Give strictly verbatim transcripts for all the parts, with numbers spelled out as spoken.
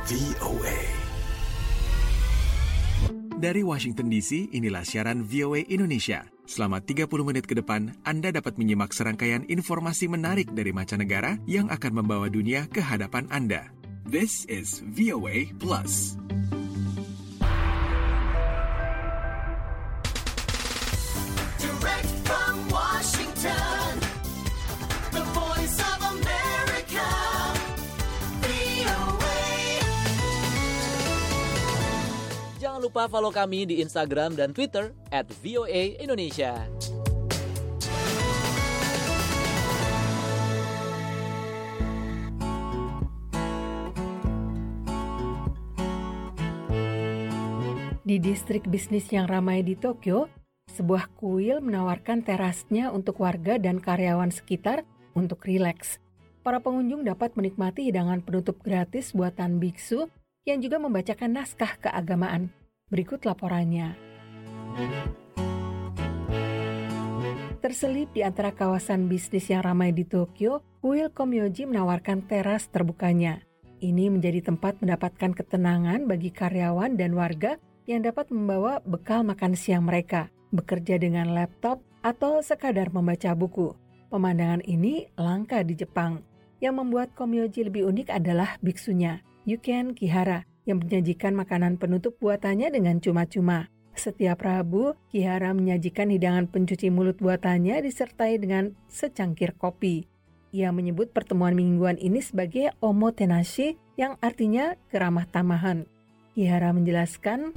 V O A. Dari Washington D C, inilah siaran V O A Indonesia. Selama tiga puluh menit ke depan, Anda dapat menyimak serangkaian informasi menarik dari mancanegara yang akan membawa dunia ke hadapan Anda. This is V O A Plus. Direct from Washington, the voice of America, V O A. Jangan lupa follow kami di Instagram dan Twitter at V O A Indonesia. Di distrik bisnis yang ramai di Tokyo, sebuah kuil menawarkan terasnya untuk warga dan karyawan sekitar untuk rileks. Para pengunjung dapat menikmati hidangan penutup gratis buatan biksu yang juga membacakan naskah keagamaan. Berikut laporannya. Terselip di antara kawasan bisnis yang ramai di Tokyo, kuil Komyoji menawarkan teras terbukanya. Ini menjadi tempat mendapatkan ketenangan bagi karyawan dan warga yang dapat membawa bekal makan siang mereka, bekerja dengan laptop, atau sekadar membaca buku. Pemandangan ini langka di Jepang. Yang membuat Komyoji lebih unik adalah biksunya, Yuken Kihara, yang menyajikan makanan penutup buatannya dengan cuma-cuma. Setiap Rabu, Kihara menyajikan hidangan pencuci mulut buatannya disertai dengan secangkir kopi. Ia menyebut pertemuan mingguan ini sebagai omotenashi, yang artinya keramah tamahan. Kihara menjelaskan,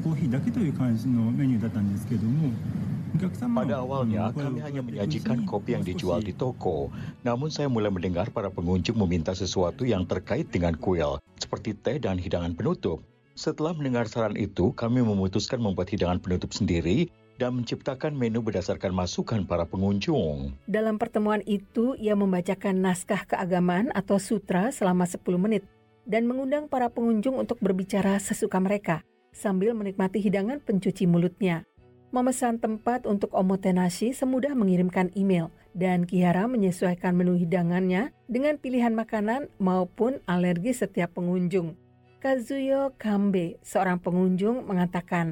pada awalnya kami hanya menyajikan kopi yang dijual di toko. Namun saya mulai mendengar para pengunjung meminta sesuatu yang terkait dengan kuil, seperti teh dan hidangan penutup. Setelah mendengar saran itu, kami memutuskan membuat hidangan penutup sendiri dan menciptakan menu berdasarkan masukan para pengunjung. Dalam pertemuan itu, ia membacakan naskah keagamaan atau sutra selama sepuluh menit. Dan mengundang para pengunjung untuk berbicara sesuka mereka, sambil menikmati hidangan pencuci mulutnya. Memesan tempat untuk omotenashi semudah mengirimkan email, dan Kihara menyesuaikan menu hidangannya dengan pilihan makanan maupun alergi setiap pengunjung. Kazuyo Kambe, seorang pengunjung, mengatakan,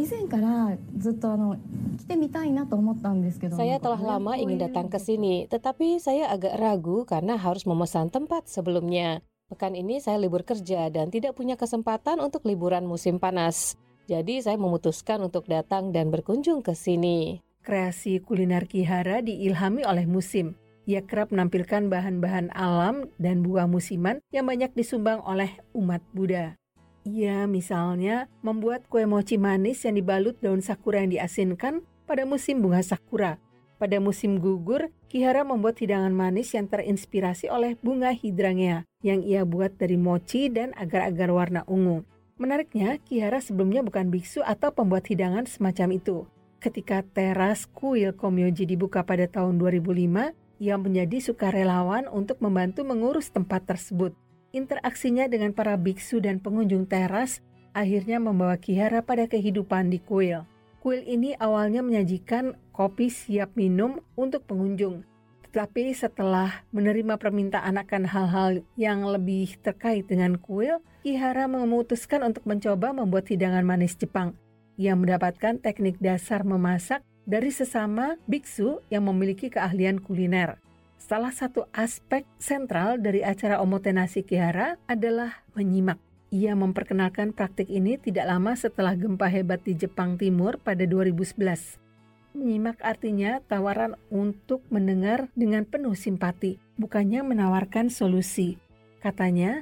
saya telah lama ingin datang ke sini, tetapi saya agak ragu karena harus memesan tempat sebelumnya. Pekan ini saya libur kerja dan tidak punya kesempatan untuk liburan musim panas. Jadi saya memutuskan untuk datang dan berkunjung ke sini. Kreasi kuliner Kihara diilhami oleh musim. Ia kerap menampilkan bahan-bahan alam dan buah musiman yang banyak disumbang oleh umat Buddha. Ia misalnya membuat kue mochi manis yang dibalut daun sakura yang diasinkan pada musim bunga sakura. Pada musim gugur, Kihara membuat hidangan manis yang terinspirasi oleh bunga hydrangea yang ia buat dari mochi dan agar-agar warna ungu. Menariknya, Kihara sebelumnya bukan biksu atau pembuat hidangan semacam itu. Ketika teras kuil Komyoji dibuka pada tahun dua ribu lima, ia menjadi sukarelawan untuk membantu mengurus tempat tersebut. Interaksinya dengan para biksu dan pengunjung teras akhirnya membawa Kihara pada kehidupan di kuil. Kuil ini awalnya menyajikan kopi siap minum untuk pengunjung. Tetapi setelah menerima permintaan akan hal-hal yang lebih terkait dengan kuil, Kihara memutuskan untuk mencoba membuat hidangan manis Jepang. Ia mendapatkan teknik dasar memasak dari sesama biksu yang memiliki keahlian kuliner. Salah satu aspek sentral dari acara omotenashi Kihara adalah menyimak. Ia memperkenalkan praktik ini tidak lama setelah gempa hebat di Jepang Timur pada dua ribu sebelas. Menyimak artinya tawaran untuk mendengar dengan penuh simpati, bukannya menawarkan solusi. Katanya,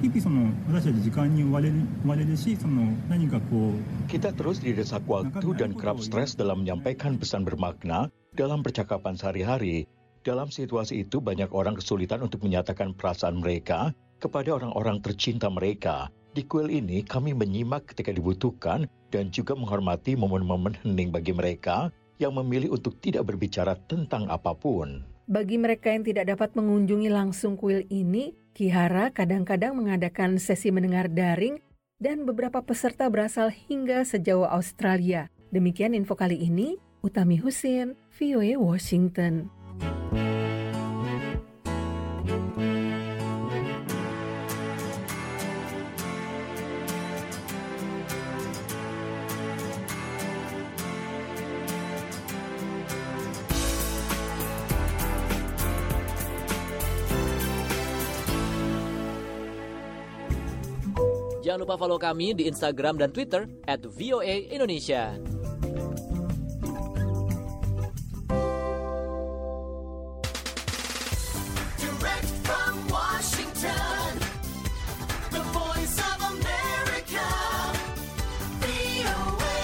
kita terus didesak waktu dan kerap stres dalam menyampaikan pesan bermakna dalam percakapan sehari-hari. Dalam situasi itu banyak orang kesulitan untuk menyatakan perasaan mereka kepada orang-orang tercinta mereka. Di kuil ini kami menyimak ketika dibutuhkan dan juga menghormati momen-momen hening bagi mereka yang memilih untuk tidak berbicara tentang apapun. Bagi mereka yang tidak dapat mengunjungi langsung kuil ini, Kihara kadang-kadang mengadakan sesi mendengar daring dan beberapa peserta berasal hingga sejauh Australia. Demikian info kali ini, Utami Husin, V O A Washington. Jangan lupa follow kami di Instagram dan Twitter at V O A Indonesia. Direct from Washington, the voice of America, V O A.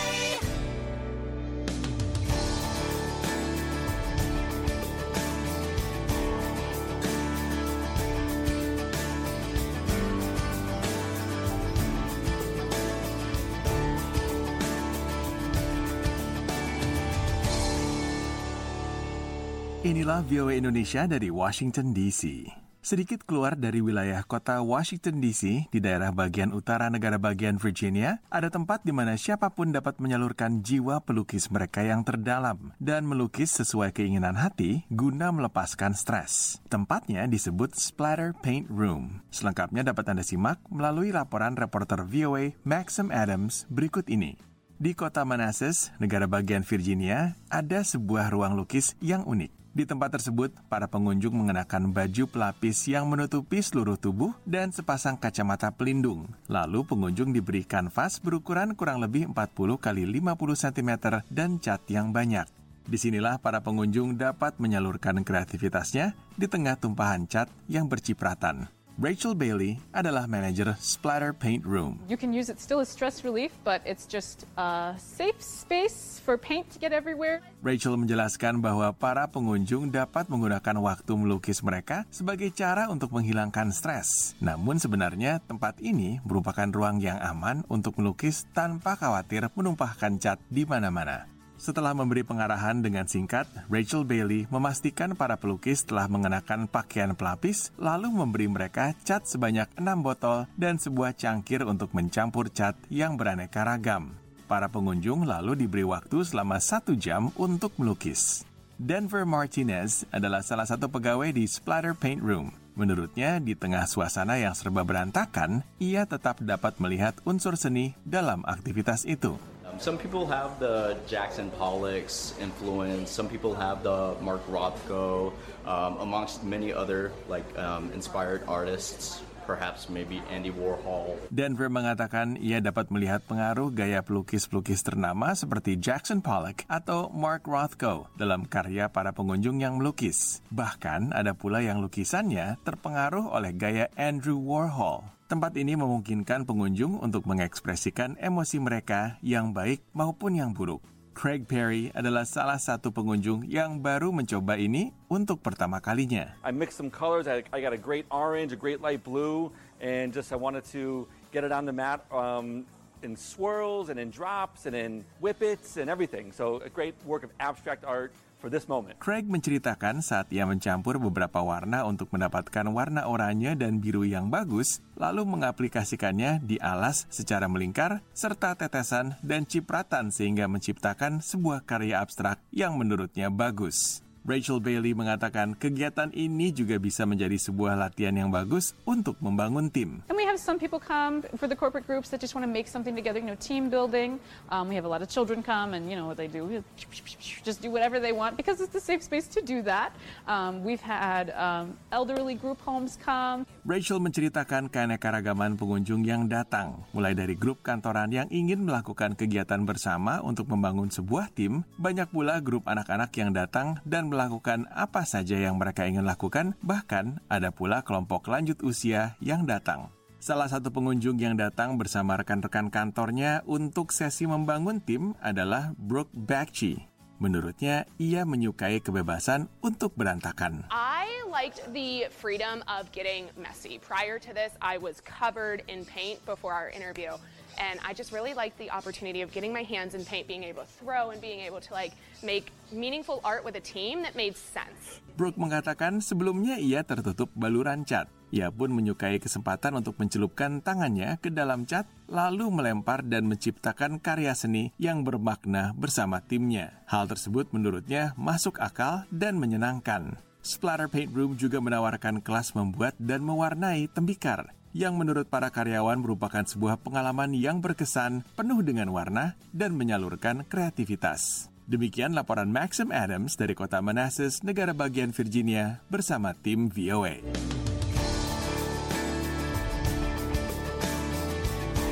Inilah V O A Indonesia dari Washington D C. Sedikit keluar dari wilayah kota Washington D C, di daerah bagian utara negara bagian Virginia, ada tempat di mana siapapun dapat menyalurkan jiwa pelukis mereka yang terdalam dan melukis sesuai keinginan hati guna melepaskan stres. Tempatnya disebut Splatter Paint Room. Selengkapnya dapat Anda simak melalui laporan reporter V O A Maxim Adams berikut ini. Di kota Manassas, negara bagian Virginia, ada sebuah ruang lukis yang unik. Di tempat tersebut, para pengunjung mengenakan baju pelapis yang menutupi seluruh tubuh dan sepasang kacamata pelindung. Lalu pengunjung diberi kanvas berukuran kurang lebih empat puluh kali lima puluh sentimeter dan cat yang banyak. Disinilah para pengunjung dapat menyalurkan kreativitasnya di tengah tumpahan cat yang bercipratan. Rachel Bailey adalah manajer Splatter Paint Room. You can use it still as stress relief, but it's just a safe space for paint to get everywhere. Rachel menjelaskan bahwa para pengunjung dapat menggunakan waktu melukis mereka sebagai cara untuk menghilangkan stres. Namun sebenarnya tempat ini merupakan ruang yang aman untuk melukis tanpa khawatir menumpahkan cat di mana-mana. Setelah memberi pengarahan dengan singkat, Rachel Bailey memastikan para pelukis telah mengenakan pakaian pelapis, lalu memberi mereka cat sebanyak enam botol dan sebuah cangkir untuk mencampur cat yang beraneka ragam. Para pengunjung lalu diberi waktu selama satu jam untuk melukis. Denver Martinez adalah salah satu pegawai di Splatter Paint Room. Menurutnya, di tengah suasana yang serba berantakan, ia tetap dapat melihat unsur seni dalam aktivitas itu. Some people have the Jackson Pollock's influence. Some people have the Mark Rothko, um, amongst many other like um, inspired artists. Perhaps maybe Andy Warhol. Denver mengatakan ia dapat melihat pengaruh gaya pelukis-pelukis ternama seperti Jackson Pollock atau Mark Rothko dalam karya para pengunjung yang melukis. Bahkan ada pula yang lukisannya terpengaruh oleh gaya Andrew Warhol. Tempat ini memungkinkan pengunjung untuk mengekspresikan emosi mereka yang baik maupun yang buruk. Craig Perry adalah salah satu pengunjung yang baru mencoba ini untuk pertama kalinya. I mixed some colors. I, I got a great orange, a great light blue, and just I wanted to get it on the mat um, in swirls and in drops and in whippets and everything. So a great work of abstract art for this moment. Craig menceritakan saat ia mencampur beberapa warna untuk mendapatkan warna oranye dan biru yang bagus, lalu mengaplikasikannya di alas secara melingkar, serta tetesan dan cipratan sehingga menciptakan sebuah karya abstrak yang menurutnya bagus. Rachel Bailey mengatakan kegiatan ini juga bisa menjadi sebuah latihan yang bagus untuk membangun tim. And we have some people come for the corporate groups that just want to make something together, you know, team building. Um, we have a lot of children come and, you know, what they do, just do whatever they want because it's a safe space to do that. Um, we've had um, elderly group homes come. Rachel menceritakan keanekaragaman pengunjung yang datang, mulai dari grup kantoran yang ingin melakukan kegiatan bersama untuk membangun sebuah tim, banyak pula grup anak-anak yang datang dan melakukan apa saja yang mereka ingin lakukan, bahkan ada pula kelompok lanjut usia yang datang. Salah satu pengunjung yang datang bersama rekan-rekan kantornya untuk sesi membangun tim adalah Brooke Bakchi. Menurutnya, ia menyukai kebebasan untuk berantakan. I liked the freedom of getting messy. Prior to this, I was covered in paint before our interview. And I just really liked the opportunity of getting my hands in paint, being able to throw and being able to like make meaningful art with a team that made sense. Brooke mengatakan sebelumnya ia tertutup baluran cat. Ia pun menyukai kesempatan untuk mencelupkan tangannya ke dalam cat, lalu melempar dan menciptakan karya seni yang bermakna bersama timnya. Hal tersebut menurutnya masuk akal dan menyenangkan. Splatter Paint Room juga menawarkan kelas membuat dan mewarnai tembikar, yang menurut para karyawan merupakan sebuah pengalaman yang berkesan, penuh dengan warna, dan menyalurkan kreativitas. Demikian laporan Maxim Adams dari kota Manassas, negara bagian Virginia, bersama tim V O A.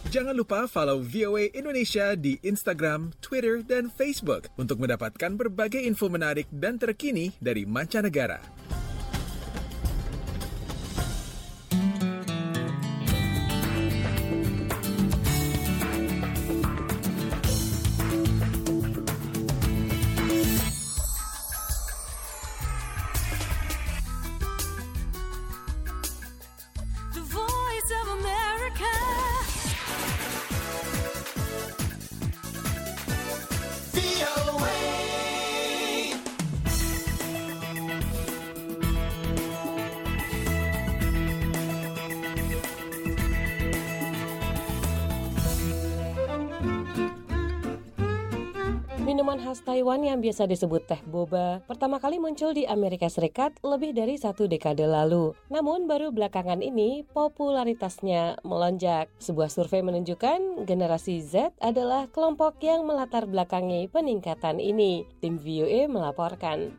Jangan lupa follow V O A Indonesia di Instagram, Twitter, dan Facebook untuk mendapatkan berbagai info menarik dan terkini dari mancanegara. The voice of America. V O A. Minuman khas Taiwan yang biasa disebut teh boba pertama kali muncul di Amerika Serikat lebih dari satu dekade lalu. Namun baru belakangan ini popularitasnya melonjak. Sebuah survei menunjukkan generasi Z adalah kelompok yang melatar belakangi peningkatan ini. Tim V O A melaporkan.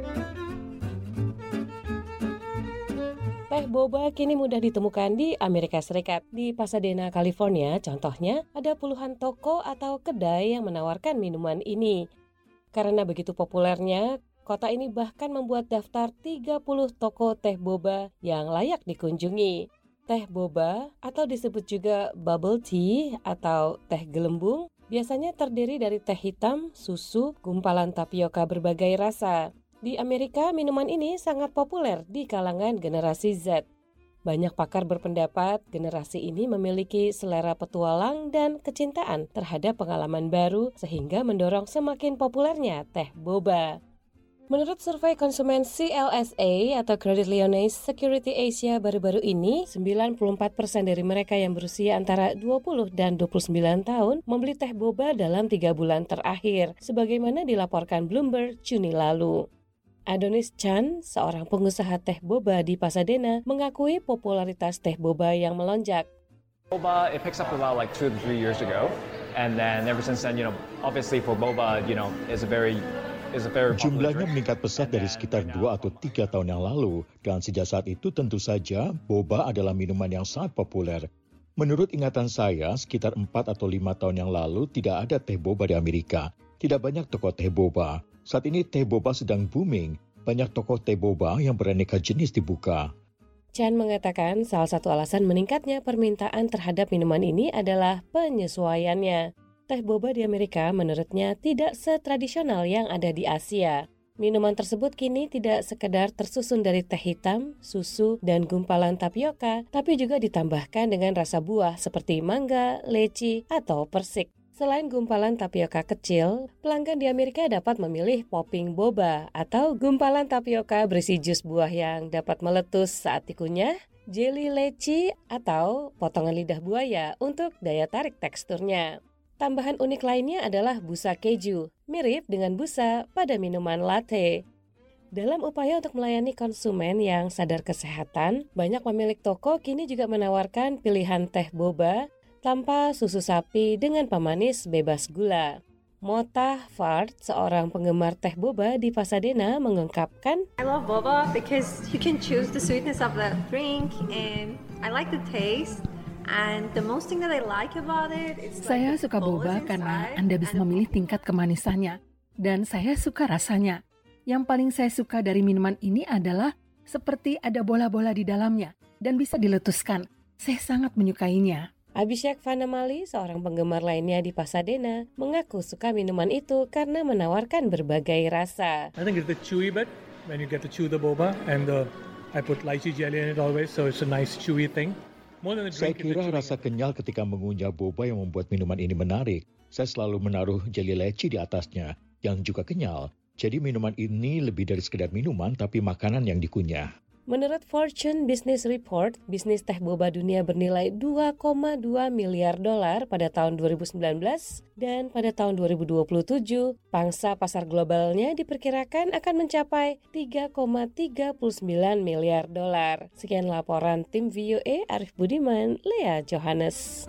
Teh boba kini mudah ditemukan di Amerika Serikat. Di Pasadena, California, contohnya, ada puluhan toko atau kedai yang menawarkan minuman ini. Karena begitu populernya, kota ini bahkan membuat daftar tiga puluh toko teh boba yang layak dikunjungi. Teh boba, atau disebut juga bubble tea atau teh gelembung, biasanya terdiri dari teh hitam, susu, gumpalan tapioka berbagai rasa. Di Amerika, minuman ini sangat populer di kalangan generasi Z. Banyak pakar berpendapat generasi ini memiliki selera petualang dan kecintaan terhadap pengalaman baru sehingga mendorong semakin populernya teh boba. Menurut survei konsumen C L S A atau Credit Lyonnais Security Asia baru-baru ini, sembilan puluh empat persen dari mereka yang berusia antara dua puluh dan dua puluh sembilan tahun membeli teh boba dalam tiga bulan terakhir, sebagaimana dilaporkan Bloomberg Juni lalu. Adonis Chan, seorang pengusaha teh boba di Pasadena, mengakui popularitas teh boba yang melonjak. Boba, it picks up about like two to three years ago, and then ever since then, you know, obviously for boba, you know, is a very is a very popular Jumlahnya drink. meningkat pesat dari sekitar dua atau tiga tahun yang lalu, dan sejak saat itu tentu saja boba adalah minuman yang sangat populer. Menurut ingatan saya, sekitar empat atau lima tahun yang lalu tidak ada teh boba di Amerika. Tidak banyak toko teh boba. Saat ini teh boba sedang booming. Banyak toko teh boba yang beraneka jenis dibuka. Chan mengatakan salah satu alasan meningkatnya permintaan terhadap minuman ini adalah penyesuaiannya. Teh boba di Amerika menurutnya tidak setradisional yang ada di Asia. Minuman tersebut kini tidak sekedar tersusun dari teh hitam, susu, dan gumpalan tapioka, tapi juga ditambahkan dengan rasa buah seperti mangga, leci, atau persik. Selain gumpalan tapioka kecil, pelanggan di Amerika dapat memilih popping boba atau gumpalan tapioka berisi jus buah yang dapat meletus saat dikunyah, jelly leci, atau potongan lidah buaya untuk daya tarik teksturnya. Tambahan unik lainnya adalah busa keju, mirip dengan busa pada minuman latte. Dalam upaya untuk melayani konsumen yang sadar kesehatan, banyak pemilik toko kini juga menawarkan pilihan teh boba tanpa susu sapi dengan pemanis bebas gula. Mota Fard, seorang penggemar teh boba di Pasadena, mengungkapkan, I love boba because you can choose the sweetness of the drink and I like the taste. And the most thing that I like about it is Saya suka boba karena Anda bisa memilih tingkat kemanisannya. Dan saya suka rasanya. Yang paling saya suka dari minuman ini adalah seperti ada bola-bola di dalamnya dan bisa diletuskan. Saya sangat menyukainya. Abhishek Vanamali, seorang penggemar lainnya di Pasadena, mengaku suka minuman itu karena menawarkan berbagai rasa. I think it's the chewy bit when you get to chew the boba, and the, I put lychee jelly in it always, so it's a nice chewy thing. More than the Saya drink, kira it's the rasa kenyal ketika mengunyah boba yang membuat minuman ini menarik. Saya selalu menaruh jeli leci di atasnya, yang juga kenyal. Jadi minuman ini lebih dari sekedar minuman, tapi makanan yang dikunyah. Menurut Fortune Business Report, bisnis teh boba dunia bernilai dua koma dua miliar dolar pada tahun dua ribu sembilan belas dan pada tahun dua ribu dua puluh tujuh, pangsa pasar globalnya diperkirakan akan mencapai tiga koma tiga sembilan miliar dolar. Sekian laporan tim V O A, Arif Budiman, Lea Johannes.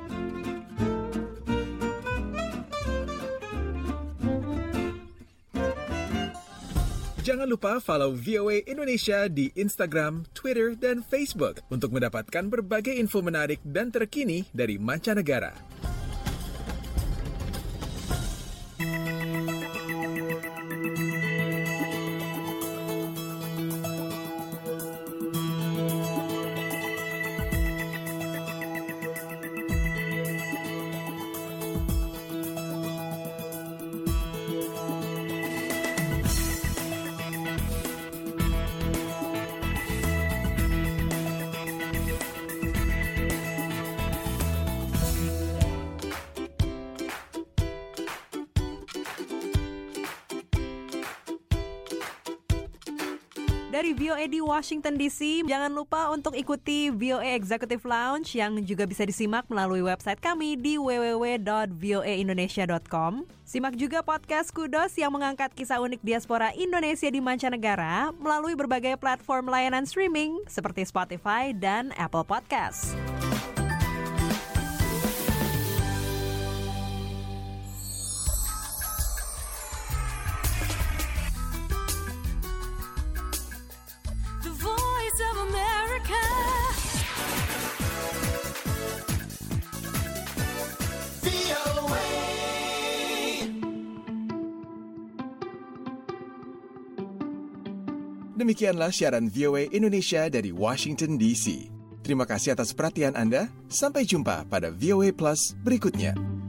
Jangan lupa follow V O A Indonesia di Instagram, Twitter, dan Facebook untuk mendapatkan berbagai info menarik dan terkini dari mancanegara. Dari V O A di Washington D C, jangan lupa untuk ikuti V O A Executive Lounge yang juga bisa disimak melalui website kami di w w w dot v o a indonesia dot com. Simak juga podcast Kudos yang mengangkat kisah unik diaspora Indonesia di mancanegara melalui berbagai platform layanan streaming seperti Spotify dan Apple Podcasts. Demikianlah siaran V O A Indonesia dari Washington D C. Terima kasih atas perhatian Anda. Sampai jumpa pada V O A Plus berikutnya.